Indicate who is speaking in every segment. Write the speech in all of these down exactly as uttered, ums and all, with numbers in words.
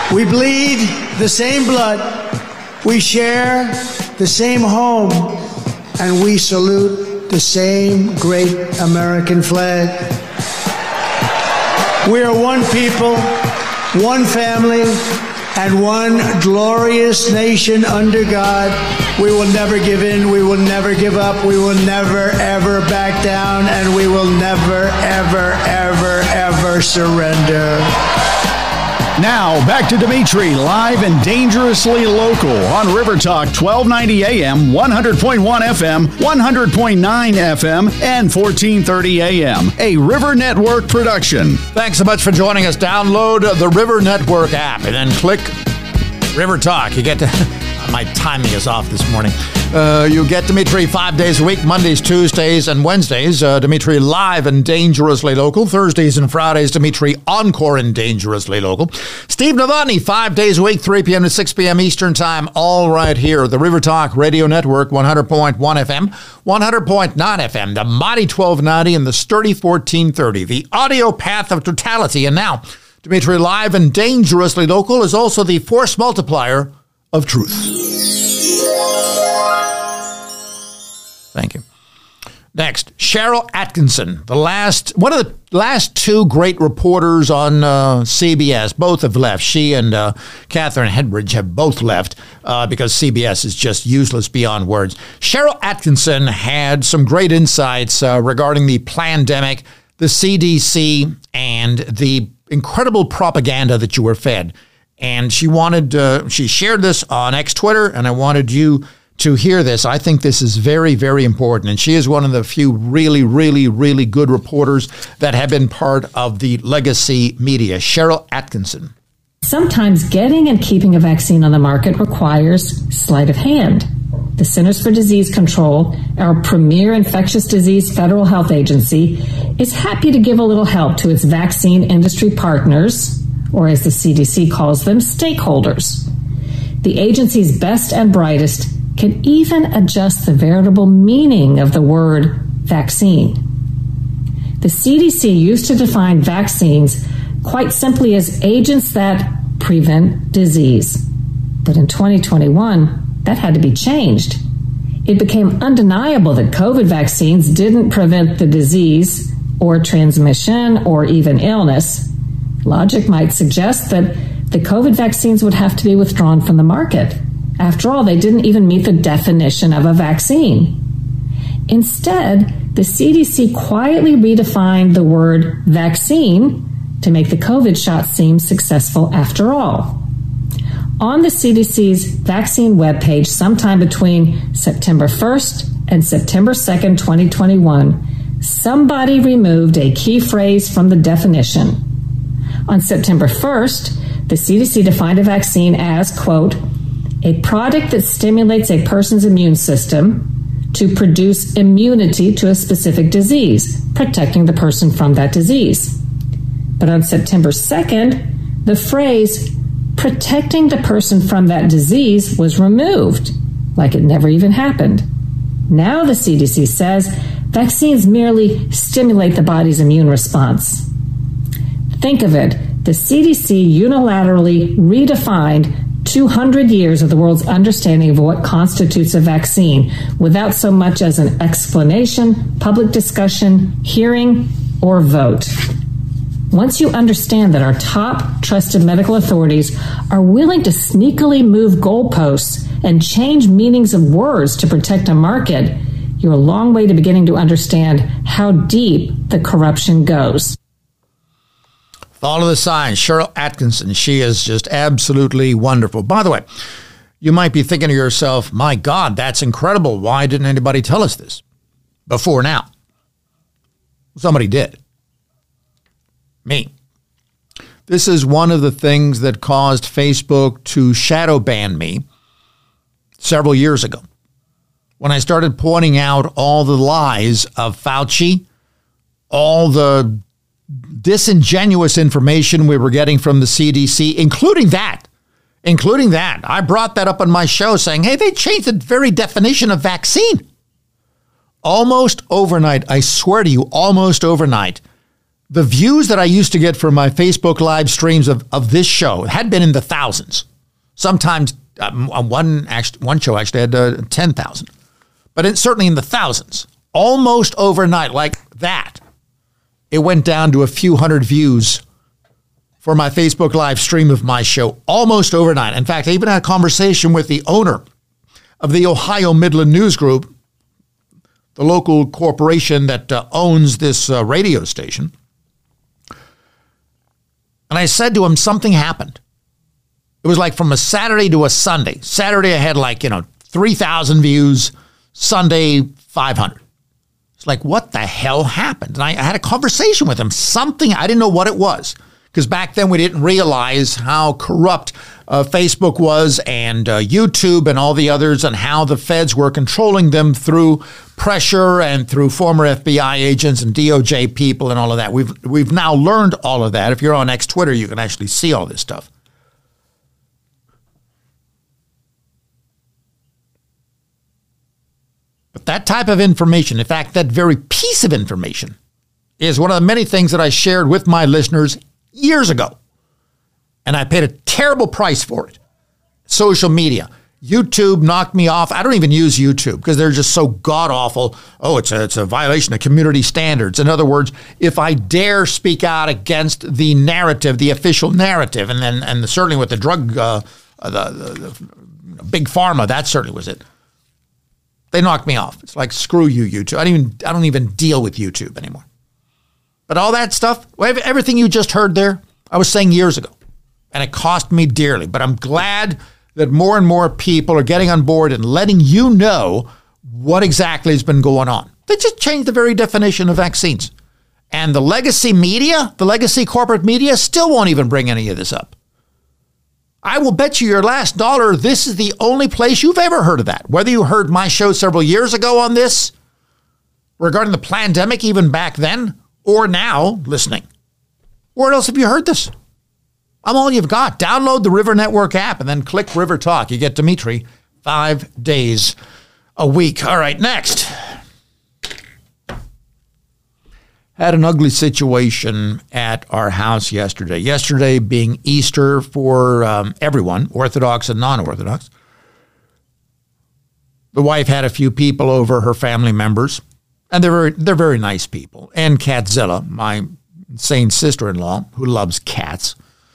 Speaker 1: We bleed the same blood, we share the same home, and we salute the same great American flag. We are one people, one family, and one glorious nation under God. We will never give in, we will never give up, we will never, ever back down, and we will never, ever, ever, ever surrender.
Speaker 2: Now, back to Dimitri, live and dangerously local on River Talk, twelve ninety A M, one hundred point one F M, one hundred point nine F M, and fourteen thirty A M, a River Network production.
Speaker 3: Thanks so much for joining us. Download the River Network app and then click River Talk. You get to... My timing is off this morning. Uh, you get Dimitri five days a week, Mondays, Tuesdays, and Wednesdays. Uh, Dimitri live and dangerously local. Thursdays and Fridays, Dimitri encore and dangerously local. Steve Novotny, five days a week, three p.m. to six p.m. Eastern Time, all right here. The River Talk Radio Network, one hundred point one F M, one hundred point nine F M, the mighty twelve ninety, and the sturdy fourteen thirty. The audio path of totality. And now, Dimitri live and dangerously local is also the force multiplier of truth. Thank you. Next, Sharyl Attkisson, the last one of the last two great reporters on uh, C B S. Both have left. She and uh, Catherine Hedridge have both left uh, because C B S is just useless beyond words. Sharyl Attkisson had some great insights uh, regarding the plandemic, the C D C, and the incredible propaganda that you were fed. And she wanted, uh, she shared this on X Twitter, and I wanted you to hear this. I think this is very, very important. And she is one of the few really, really, really good reporters that have been part of the legacy media. Sharyl Attkisson.
Speaker 4: Sometimes getting and keeping a vaccine on the market requires sleight of hand. The Centers for Disease Control, our premier infectious disease federal health agency, is happy to give a little help to its vaccine industry partners, or as the C D C calls them, stakeholders. The agency's best and brightest can even adjust the veritable meaning of the word vaccine. The C D C used to define vaccines quite simply as agents that prevent disease. But in twenty twenty-one, that had to be changed. It became undeniable that COVID vaccines didn't prevent the disease or transmission or even illness. Logic might suggest that the COVID vaccines would have to be withdrawn from the market. After all, they didn't even meet the definition of a vaccine. Instead, the C D C quietly redefined the word vaccine to make the COVID shot seem successful after all. On the C D C's vaccine webpage, sometime between September first and September second, twenty twenty-one, somebody removed a key phrase from the definition. On September first, the C D C defined a vaccine as, quote, a product that stimulates a person's immune system to produce immunity to a specific disease, protecting the person from that disease. But on September second, the phrase protecting the person from that disease was removed, like it never even happened. Now the C D C says vaccines merely stimulate the body's immune response. Think of it, the C D C unilaterally redefined two hundred years of the world's understanding of what constitutes a vaccine without so much as an explanation, public discussion, hearing, or vote. Once you understand that our top trusted medical authorities are willing to sneakily move goalposts and change meanings of words to protect a market, you're a long way to beginning to understand how deep the corruption goes.
Speaker 3: Follow the signs. Sharyl Attkisson. She is just absolutely wonderful. By the way, you might be thinking to yourself, my God, that's incredible. Why didn't anybody tell us this before now? Somebody did. Me. This is one of the things that caused Facebook to shadow ban me several years ago. When I started pointing out all the lies of Fauci, all the disingenuous information we were getting from the C D C, including that, including that. I brought that up on my show saying, hey, they changed the very definition of vaccine. Almost overnight, I swear to you, almost overnight, the views that I used to get from my Facebook live streams of, of this show had been in the thousands. Sometimes um, one actually, one show actually had uh, ten thousand, but it's certainly in the thousands. Almost overnight, like that, it went down to a few hundred views for my Facebook live stream of my show, almost overnight. In fact, I even had a conversation with the owner of the Ohio Midland News Group, the local corporation that uh, owns this uh, radio station. And I said to him, something happened. It was like from a Saturday to a Sunday. Saturday, I had like, you know, three thousand views. Sunday, five hundred. It's like, what the hell happened? And I, I had a conversation with him. Something, I didn't know what it was. Because back then we didn't realize how corrupt uh, Facebook was and uh, YouTube and all the others, and how the feds were controlling them through pressure and through former F B I agents and D O J people and all of that. We've we've now learned all of that. If you're on X Twitter, you can actually see all this stuff. But that type of information, in fact, that very piece of information, is one of the many things that I shared with my listeners years ago. And I paid a terrible price for it. Social media. YouTube knocked me off. I don't even use YouTube because they're just so god-awful. Oh, it's a, it's a violation of community standards. In other words, if I dare speak out against the narrative, the official narrative, and then and certainly with the drug, uh, the, the, the big pharma, that certainly was it. They knocked me off. It's like, screw you, YouTube. I don't even, I don't even deal with YouTube anymore. But all that stuff, everything you just heard there, I was saying years ago. And it cost me dearly. But I'm glad that more and more people are getting on board and letting you know what exactly has been going on. They just changed the very definition of vaccines. And the legacy media, the legacy corporate media, still won't even bring any of this up. I will bet you your last dollar this is the only place you've ever heard of that. Whether you heard my show several years ago on this, regarding the pandemic even back then, or now listening. Where else have you heard this? I'm all you've got. Download the River Network app and then click River Talk. You get Dimitri five days a week. All right, next. Had an ugly situation at our house yesterday. Yesterday being Easter for um, everyone, Orthodox and non-Orthodox. The wife had a few people over, her family members, and they're very, they're very nice people. And Catzilla, my insane sister-in-law, who loves cats.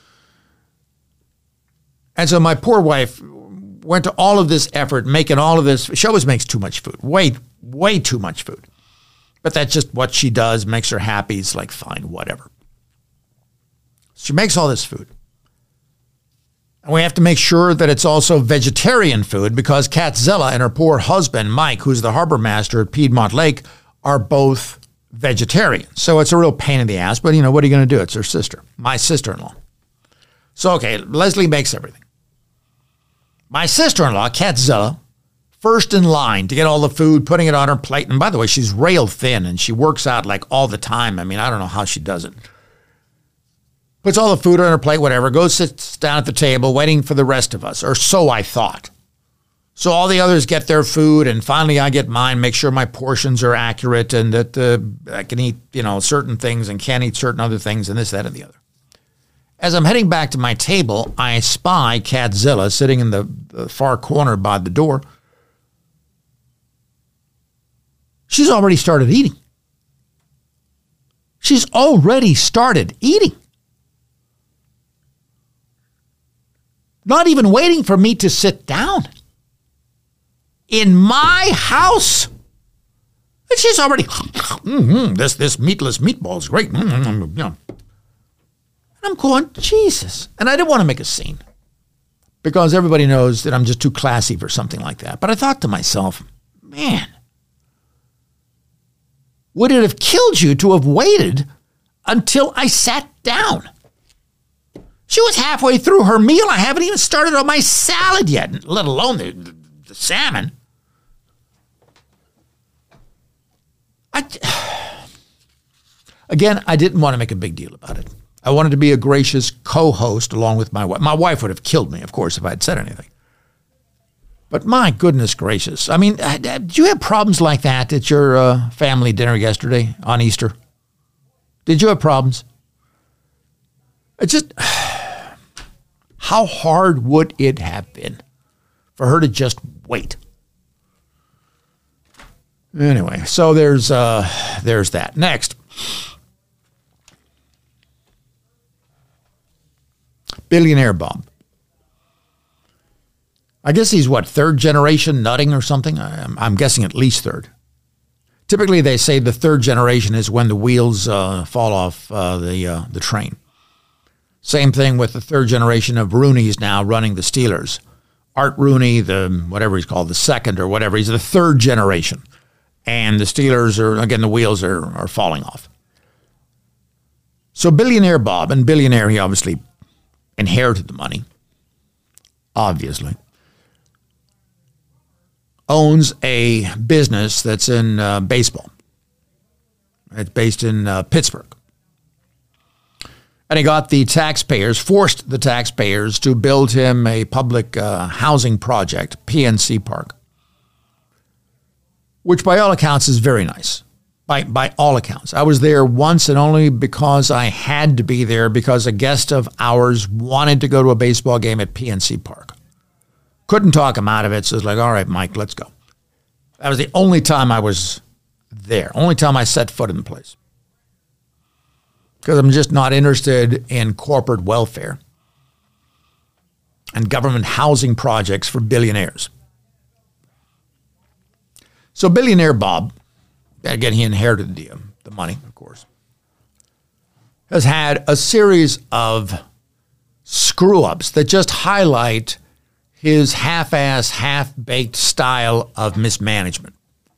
Speaker 3: And so my poor wife went to all of this effort, making all of this. She always makes too much food, way, way too much food. But that's just what she does, makes her happy. It's like, fine, whatever. She makes all this food. And we have to make sure that it's also vegetarian food because Catzilla and her poor husband, Mike, who's the harbor master at Piedmont Lake, are both vegetarians. So it's a real pain in the ass. But, you know, what are you going to do? It's her sister, my sister-in-law. So, okay, Leslie makes everything. My sister-in-law, Catzilla, first in line to get all the food, putting it on her plate. And by the way, she's rail thin and she works out like all the time. I mean, I don't know how she does it. Puts all the food on her plate, whatever, goes, sits down at the table waiting for the rest of us, or so I thought. So all the others get their food, and finally I get mine, make sure my portions are accurate and that uh, I can eat, you know, certain things and can't eat certain other things and this, that, and the other. As I'm heading back to my table, I spy Catzilla sitting in the, the far corner by the door. She's already started eating. She's already started eating. Not even waiting for me to sit down. In my house. And she's already, mm-hmm, this, this meatless meatball is great. Mm-hmm, yeah. And I'm going, Jesus. And I didn't want to make a scene because everybody knows that I'm just too classy for something like that. But I thought to myself, man, would it have killed you to have waited until I sat down? She was halfway through her meal. I haven't even started on my salad yet, let alone the, the, the salmon. I, again, I didn't want to make a big deal about it. I wanted to be a gracious co-host along with my wife. My wife would have killed me, of course, if I had said anything. But my goodness gracious. I mean, did you have problems like that at your uh, family dinner yesterday on Easter? Did you have problems? It's just, how hard would it have been for her to just wait? Anyway, so there's uh, there's that. Next, billionaire Bob. I guess he's what, third generation nutting or something? I'm, I'm guessing at least third. Typically, they say the third generation is when the wheels uh, fall off uh, the uh, the train. Same thing with the third generation of Rooney's now running the Steelers. Art Rooney, the whatever he's called, the second or whatever, he's the third generation. And the Steelers are, again, the wheels are, are falling off. So billionaire Bob, and billionaire, he obviously inherited the money, obviously, owns a business that's in uh, baseball. It's based in uh, Pittsburgh. And he got the taxpayers, forced the taxpayers to build him a public uh, housing project, P N C Park, which by all accounts is very nice. By by all accounts. I was there once and only because I had to be there because a guest of ours wanted to go to a baseball game at P N C Park. Couldn't talk him out of it, so it's like, all right, Mike, let's go. That was the only time I was there, only time I set foot in the place. Because I'm just not interested in corporate welfare and government housing projects for billionaires. So billionaire Bob, again, he inherited the, the money, of course, has had a series of screw-ups that just highlight his half-ass, half-baked style of mismanagement.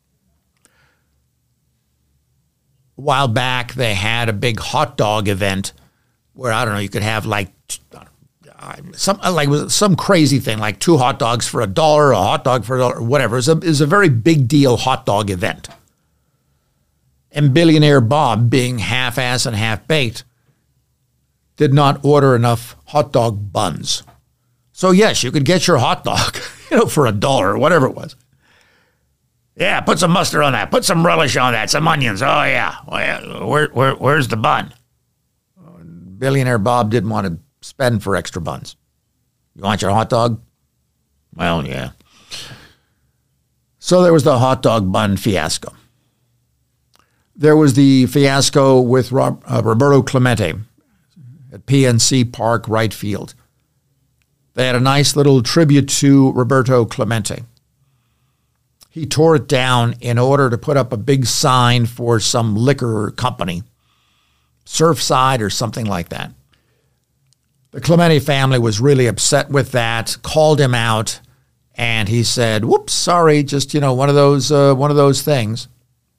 Speaker 3: A while back, they had a big hot dog event where, I don't know, you could have like some like some crazy thing, like two hot dogs for a dollar, a hot dog for a dollar, whatever. It was a, it was a very big deal hot dog event. And billionaire Bob, being half-ass and half-baked, did not order enough hot dog buns. So, yes, you could get your hot dog, you know, for a dollar or whatever it was. Yeah, put some mustard on that. Put some relish on that. Some onions. Oh, yeah. Where, where, where's the bun? Billionaire Bob didn't want to spend for extra buns. You want your hot dog? Well, yeah. So there was the hot dog bun fiasco. There was the fiasco with Rob, uh, Roberto Clemente at P N C Park, right field. They had a nice little tribute to Roberto Clemente. He tore it down in order to put up a big sign for some liquor company, Surfside or something like that. The Clemente family was really upset with that, called him out, and he said, whoops, sorry, just, you know, one of those, uh, one of those things.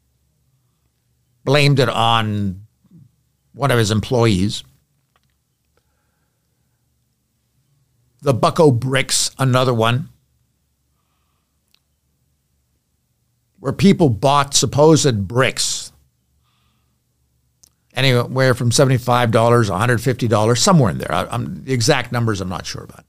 Speaker 3: Blamed it on one of his employees. The Bucko Bricks, another one, where people bought supposed bricks, anywhere from seventy-five dollars, one hundred fifty dollars, somewhere in there. I, I'm, the exact numbers I'm not sure about.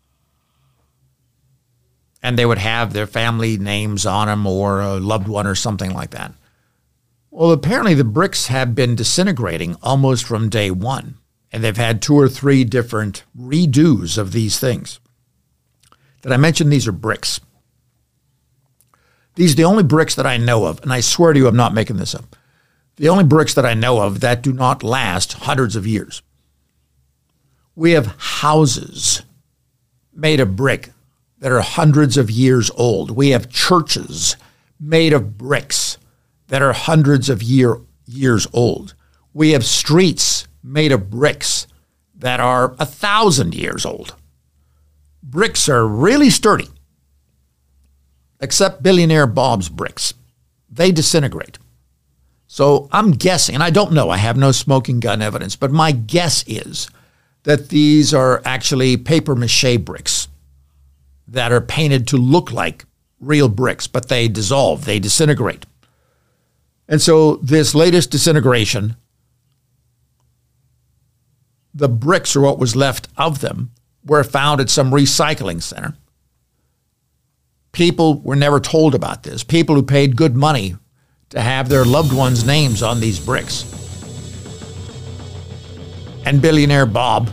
Speaker 3: And they would have their family names on them or a loved one or something like that. Well, apparently the bricks have been disintegrating almost from day one. And they've had two or three different redos of these things. Did I mention these are bricks? These are the only bricks that I know of, and I swear to you I'm not making this up. The only bricks that I know of that do not last hundreds of years. We have houses made of brick that are hundreds of years old. We have churches made of bricks that are hundreds of year, years old. We have streets made of bricks that are a thousand years old. Bricks are really sturdy, except billionaire Bob's bricks. They disintegrate. So I'm guessing, and I don't know, I have no smoking gun evidence, but my guess is that these are actually papier-mâché bricks that are painted to look like real bricks, but they dissolve, they disintegrate. And so this latest disintegration, the bricks, or what was left of them, were found at some recycling center. People were never told about this. People who paid good money to have their loved ones' names on these bricks. And billionaire Bob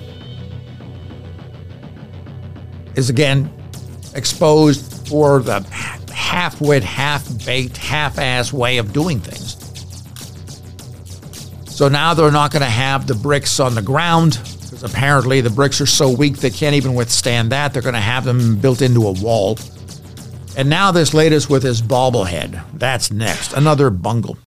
Speaker 3: is again exposed for the half-wit, half-baked, half-ass way of doing things. So now they're not going to have the bricks on the ground because apparently the bricks are so weak they can't even withstand that. They're going to have them built into a wall. And now this latest with his bobblehead. That's next. Another bungle.